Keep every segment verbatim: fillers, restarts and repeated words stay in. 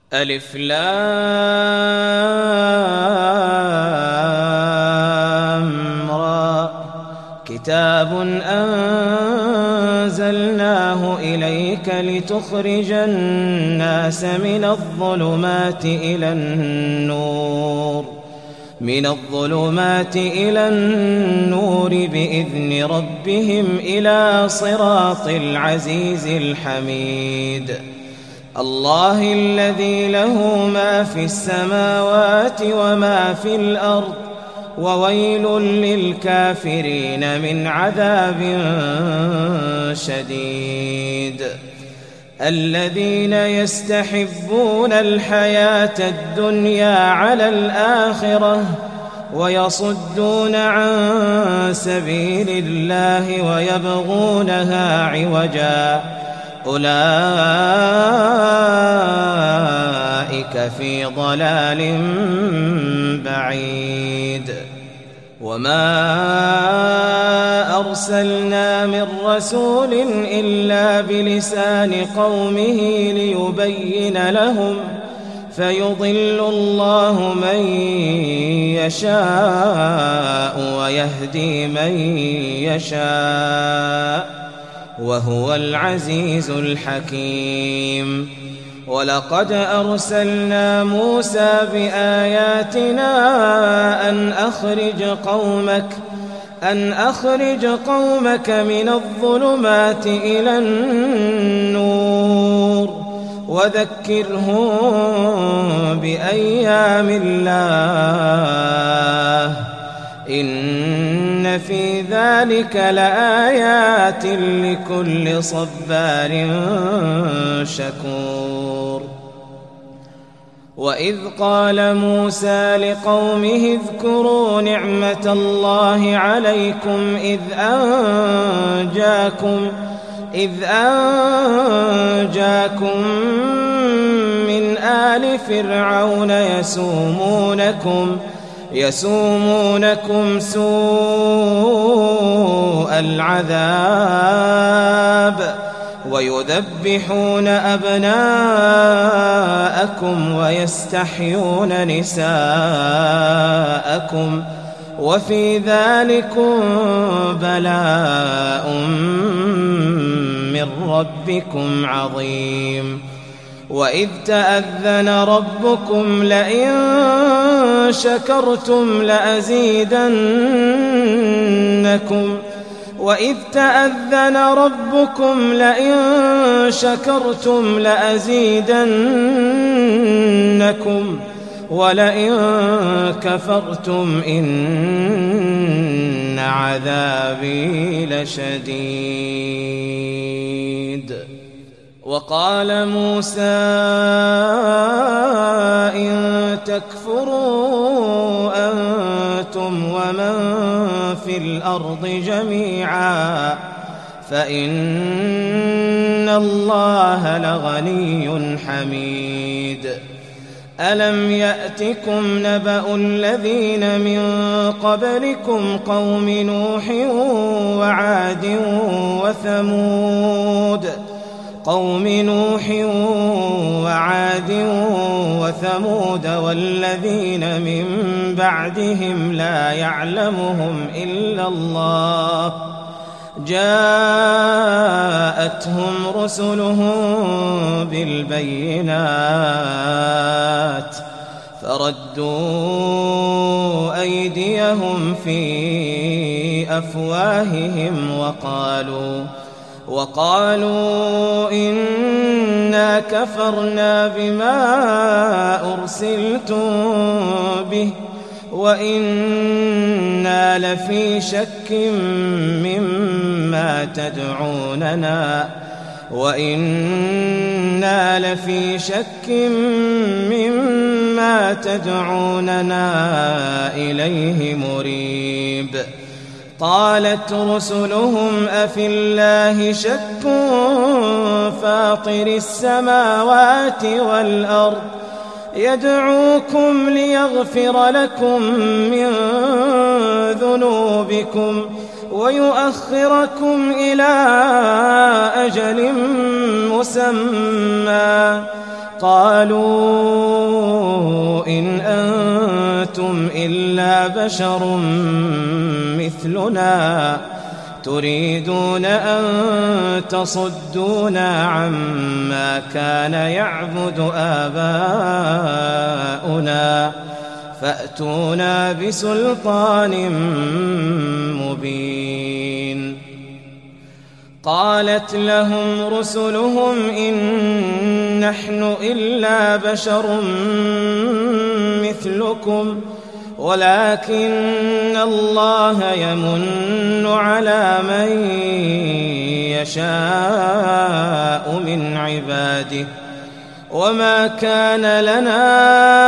ألف لام را كتاب أنزلناه إليك لتخرج الناس من الظلمات إلى النور من الظلمات إلى النور بإذن ربهم إلى صراط العزيز الحميد الله الذي له ما في السماوات وما في الأرض وويل للكافرين من عذاب شديد الذين يستحبون الحياة الدنيا على الآخرة ويصدون عن سبيل الله ويبغونها عوجا أولئك في ضلال بعيد وما أرسلنا من رسول إلا بلسان قومه ليبين لهم فيضل الله من يشاء ويهدي من يشاء وهو العزيز الحكيم ولقد أرسلنا موسى بآياتنا أن أخرج قومك أن أخرج قومك من الظلمات إلى النور وذكرهم بأيام الله إن في ذلك لآيات لكل صبار شكور وإذ قال موسى لقومه اذكروا نعمة الله عليكم إذ أنجاكم إذ أنجاكم من آل فرعون يسومونكم يسومونكم سوء العذاب ويذبحون أبناءكم ويستحيون نساءكم وفي ذلكم بلاء من ربكم عظيم وإذ تأذن ربكم لئن شكرتم لأزيدنكم وإذ تأذن ربكم لئن شكرتم لأزيدنكم ولئن كفرتم إن عذابي لشديد وقال موسى إن تكفروا أنتم ومن في الأرض جميعا فإن الله لغني حميد ألم يأتكم نبأ الذين من قبلكم قوم نوح وعاد وثمود قوم نوح وعاد وثمود والذين من بعدهم لا يعلمهم إلا الله جاءتهم رسلهم بالبينات فردوا أيديهم في أفواههم وقالوا وقالوا إنا كفرنا بما أرسلتم به وإنا لفي شك مما تدعوننا وإنا لفي شك مما تدعوننا إليه مريب قالت رسلهم أفي الله شك فاطر السماوات والأرض يدعوكم ليغفر لكم من ذنوبكم ويؤخركم إلى أجل مسمى قالوا إن أنتم إلا بشر مثلنا تريدون أن تصدونا عما كان يعبد آباؤنا فأتونا بسلطان مبين. قالت لهم رسلهم إن نحن إلا بشر مثلكم ولكن الله يمن على من يشاء من عباده وما كان لنا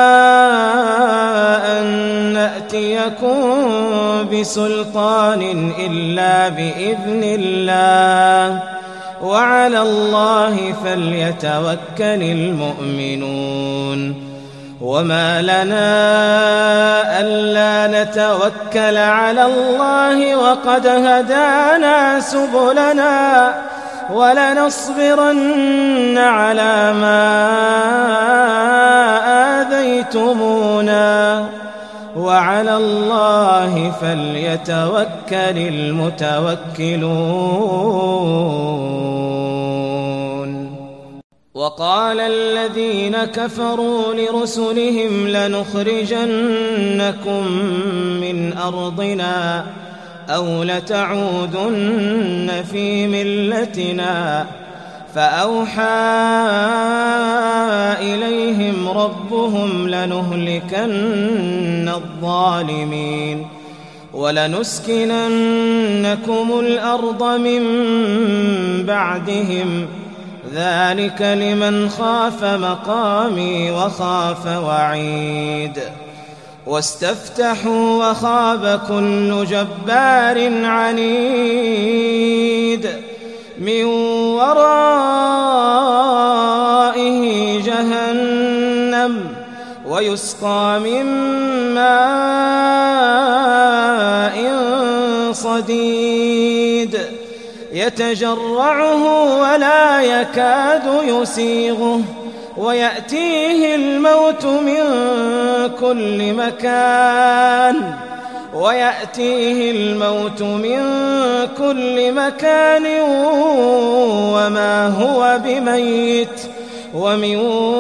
أن نأتيكم بسلطان إلا بإذن الله وعلى الله فليتوكل المؤمنون. وما لنا ألا نتوكل على الله وقد هدانا سبلنا ولنصبرن على ما آذيتمونا وعلى الله فليتوكل المتوكلون. وقال الذين كفروا لرسلهم لنخرجنكم من أرضنا أو لتعودن في ملتنا فأوحى إليهم ربهم لنهلكن الظالمين ولنسكننكم الأرض من بعدهم ذلك لمن خاف مقامي وخاف وعيد. واستفتحوا وخاب كل جبار عنيد من ورائه جهنم ويسقى من ماء صديد يتجرعه ولا يكاد يسيغه ويأتيه الموت من كل مكان ويأتيه الموت من كل مكان وما هو بميت ومن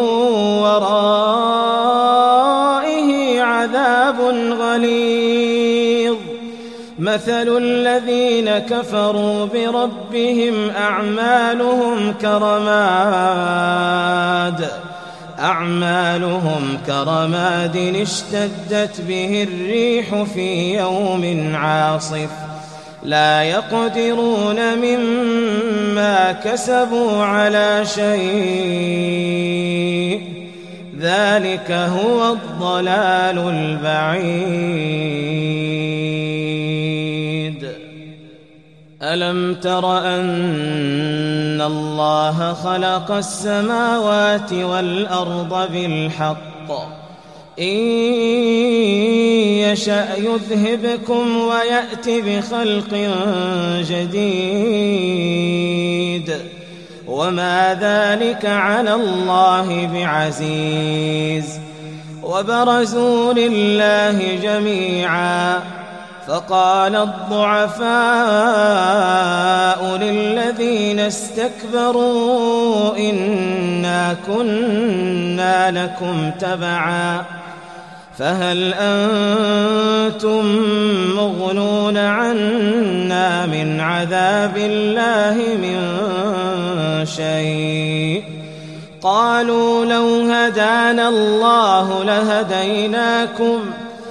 ورائه عذاب غليظ. مثل الذين كفروا بربهم أعمالهم كرماد أعمالهم كرماد اشتدت به الريح في يوم عاصف لا يقدرون مما كسبوا على شيء ذلك هو الضلال البعيد. ألم تر أن الله خلق السماوات والأرض بالحق إن يشأ يذهبكم ويأت بخلق جديد وما ذلك على الله بعزيز. وبرزوا لله جميعا فقال الضعفاء للذين استكبروا إنا كنا لكم تبعا فهل أنتم مغنون عنا من عذاب الله من شيء قالوا لو هدانا الله لهديناكم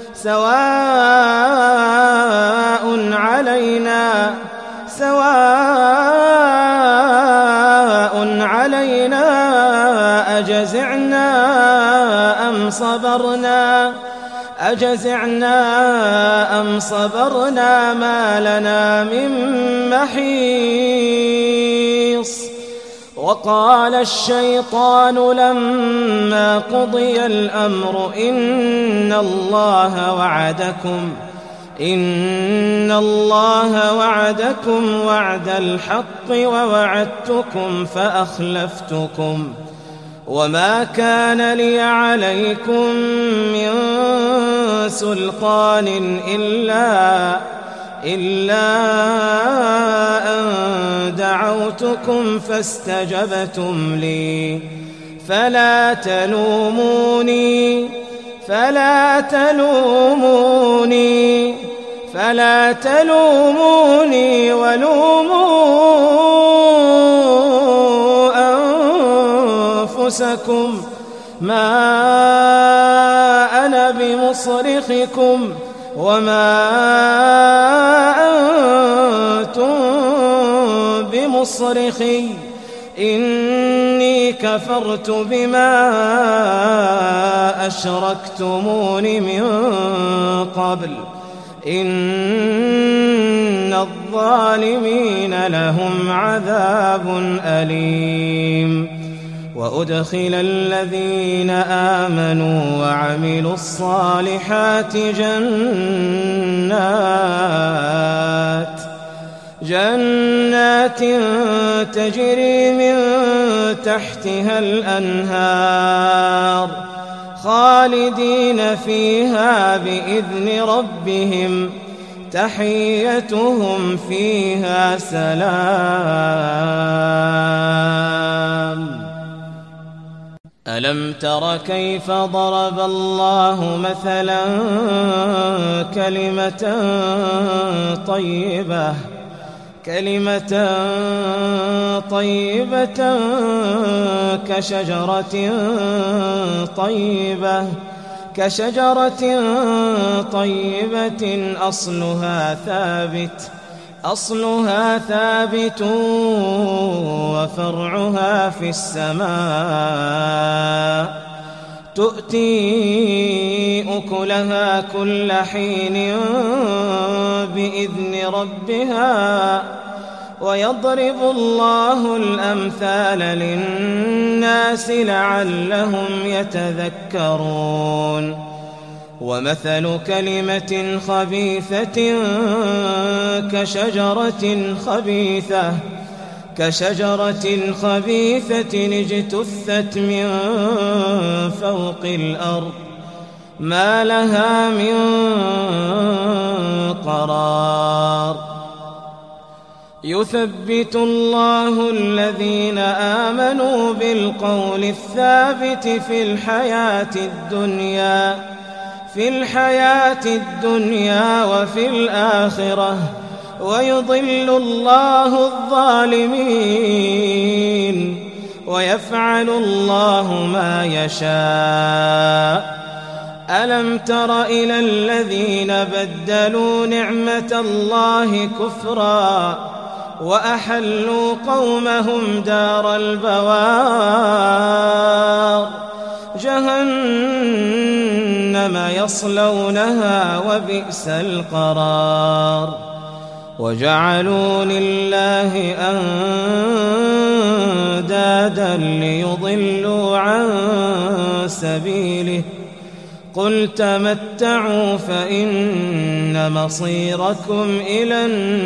سواء علينا سواء علينا أجزعنا أم صبرنا أجزعنا أم صبرنا ما لنا من محيص. وقال الشيطان لما قضي الأمر إن الله وعدكم إن الله وعدكم وعد الحق ووعدتكم فأخلفتكم وما كان لي عليكم من سلطان إلا, إلا أن دعوتكم فاستجبتم لي فلا تلوموني فلا تلوموني فلا تلوموني ولوموا أنفسكم ما أنا بمصرخكم وما أنتم بمصرخي إني كفرت بما أشركتمون من قبل إن الظالمين لهم عذاب أليم وأدخل الذين آمنوا وعملوا الصالحات جنات جنات تجري من تحتها الأنهار خالدين فيها بإذن ربهم تحيتهم فيها سلام. ألم تر كيف ضرب الله مثلا كلمة طيبة كلمة طيبة كشجرة طيبة كشجرة طيبة أصلها ثابت أصلها ثابت وفرعها في السماء تؤتي أكلها كل حين بإذن ربها ويضرب الله الأمثال للناس لعلهم يتذكرون. ومثل كلمة خبيثة كشجرة خبيثة كشجرة خبيثة اجتثت من فوق الأرض ما لها من قرار يثبت الله الذين آمنوا بالقول الثابت في الحياة الدنيا في الحياة الدنيا وفي الآخرة ويضل الله الظالمين ويفعل الله ما يشاء. ألم تر إلى الذين بدلوا نعمة الله كفرا وأحلوا قومهم دار البوار جهنم يصلونها وبئس القرار وجعلوا لله أندادا ليضلوا عن سبيله قل تمتعوا فإن مصيركم إلى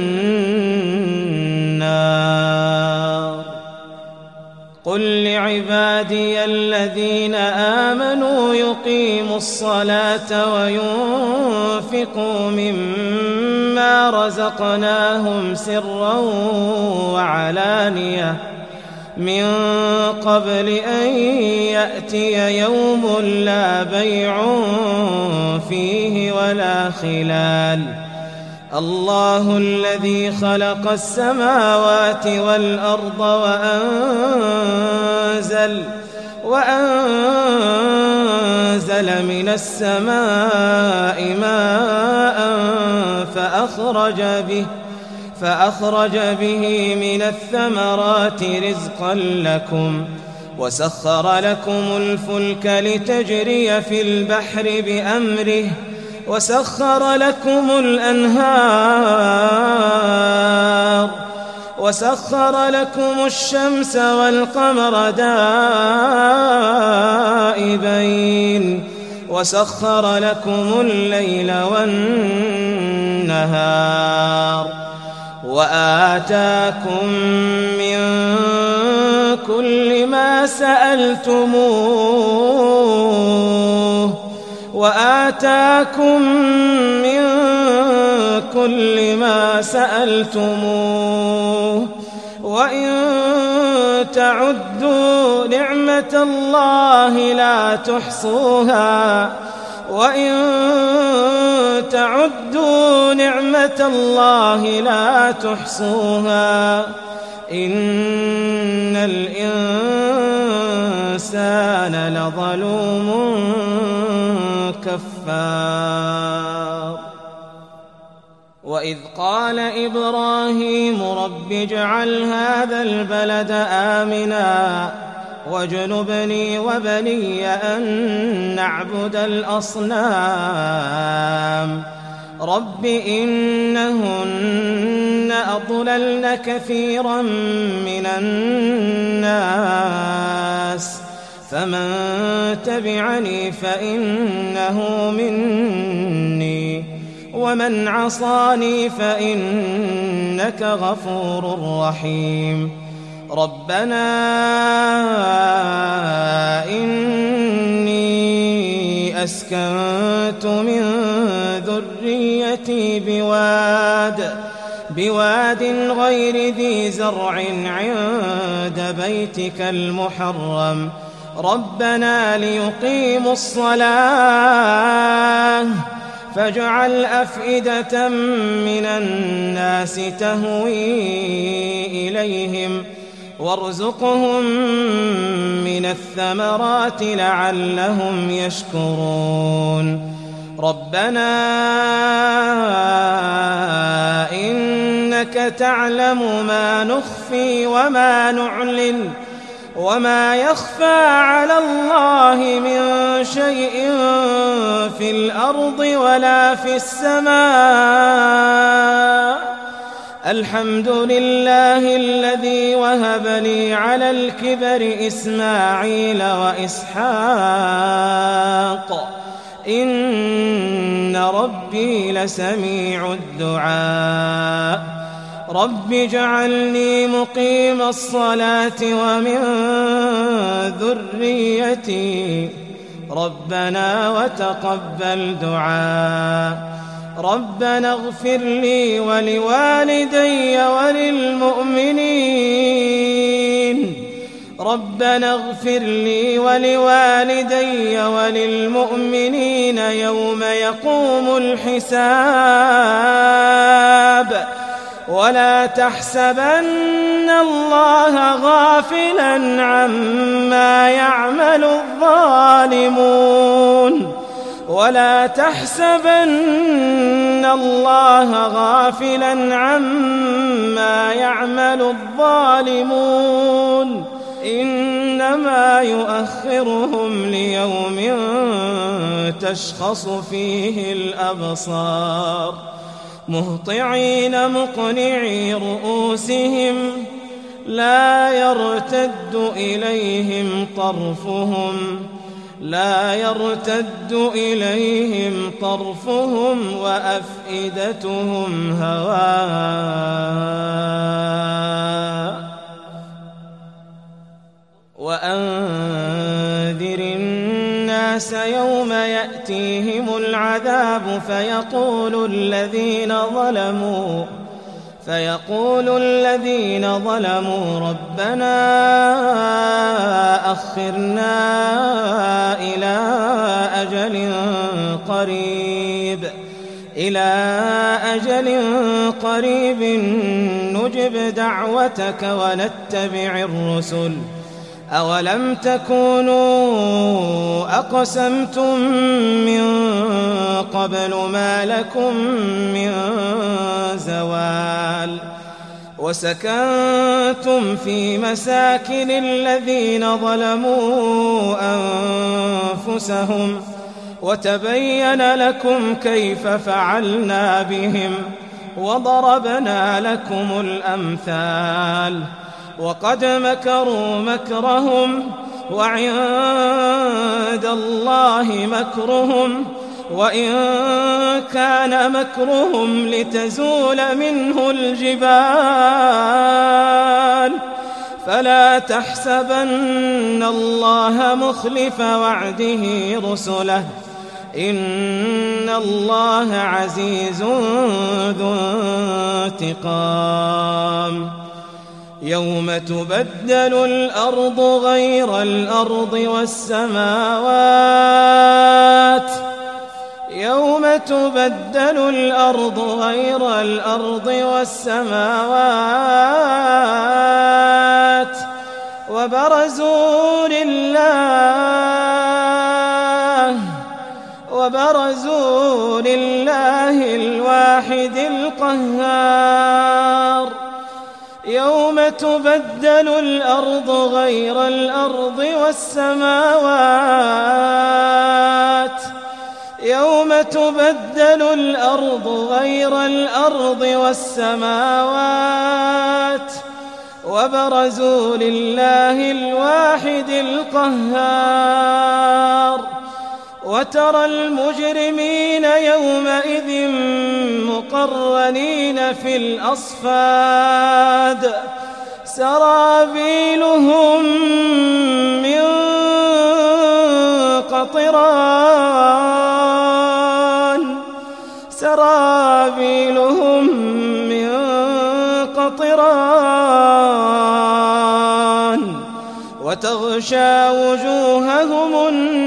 النار. قل لعبادي الذين آمنوا يقيموا الصلاة وينفقوا مما رزقناهم سرا وعلانية من قبل أن يأتي يوم لا بيع فيه ولا خلال. الله الذي خلق السماوات والأرض وأنزل, وأنزل من السماء ماء فأخرج به فأخرج به من الثمرات رزقا لكم وسخر لكم الفلك لتجري في البحر بأمره وسخر لكم الأنهار وسخر لكم الشمس والقمر دائبين وسخر لكم الليل والنهار وآتاكم من كل ما سألتموه وآتاكم من كل ما سألتموه وإن تعدوا نعمة الله لا تحصوها وإن تعدوا نعمة الله لا تحصوها إن الإنسان لظلوم كفار. وإذ قال إبراهيم رب اجعل هذا البلد آمنا واجنبني وبني أن نعبد الأصنام رب إنهن أضللن كثيرا من الناس فمن تبعني فإنه مني ومن عصاني فإنك غفور رحيم. ربنا إني أسكنت من ذريتي بواد بواد غير ذي زرع عند بيتك المحرم ربنا ليقيموا الصلاة فاجعل أفئدة من الناس تهوي إليهم وارزقهم من الثمرات لعلهم يشكرون. ربنا إنك تعلم ما نخفي وما نعلن وما يخفى على الله من شيء في الأرض ولا في السماء الحمد لله الذي وهب لي على الكبر إسماعيل وإسحاق إن ربي لسميع الدعاء. رب اجعلني مقيم الصلاة ومن ذريتي ربنا وتقبل دعاء. ربنا اغفر لي ولوالدي وللمؤمنين ربنا اغفر لي ولوالدي وللمؤمنين يوم يقوم الحساب ولا تحسبن الله غافلا عما يعمل الظالمون ولا تحسبن الله غافلا عما يعمل الظالمون إنما يؤخرهم ليوم تشخص فيه الأبصار مهطعين مقنعي رؤوسهم لا يرتد إليهم طرفهم لا يرتد إليهم طرفهم وأفئدتهم هواء. وأنذر الناس يوم يأتيهم العذاب فيقول الذين ظلموا فيقول الذين ظلموا ربنا أخرنا إلى أجل قريب إلى أجل قريب نجب دعوتك ونتبع الرسل أولم تكونوا أقسمتم من قبل ما لكم من زوال وسكنتم في مساكن الذين ظلموا أنفسهم وتبين لكم كيف فعلنا بهم وضربنا لكم الأمثال وقد مكروا مكرهم وعند الله مكرهم وإن كان مكرهم لتزول منه الجبال فلا تحسبن الله مخلف وعده رسله إن الله عزيز ذو انتقام يوم تبدل الأرض غير الأرض والسماوات يوم تبدل الأرض غير الأرض والسماوات وبرزوا لله وبرزوا لله الواحد القهار يوم تبدل الأرض غير الأرض والسماوات يوم تبدل الأرض غير الأرض والسماوات وبرزوا لله الواحد القهار وترى المجرمين يومئذ مقرنين في الأصفاد سرابيلهم من قطران سرابيلهم من قطران وتغشى وجوههم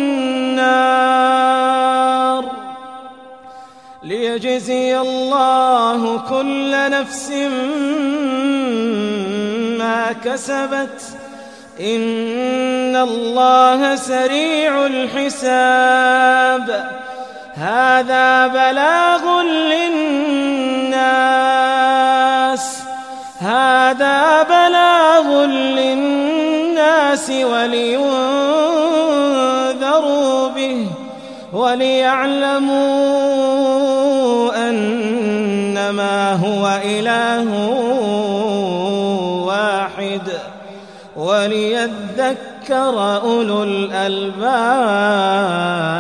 النار ليجزي الله كل نفس ما كسبت إن الله سريع الحساب هذا بلاغ للناس هذا بلاغ للناس ولينذروا به وليعلموا أنما هو إله واحد وليذكر أولو الألباب.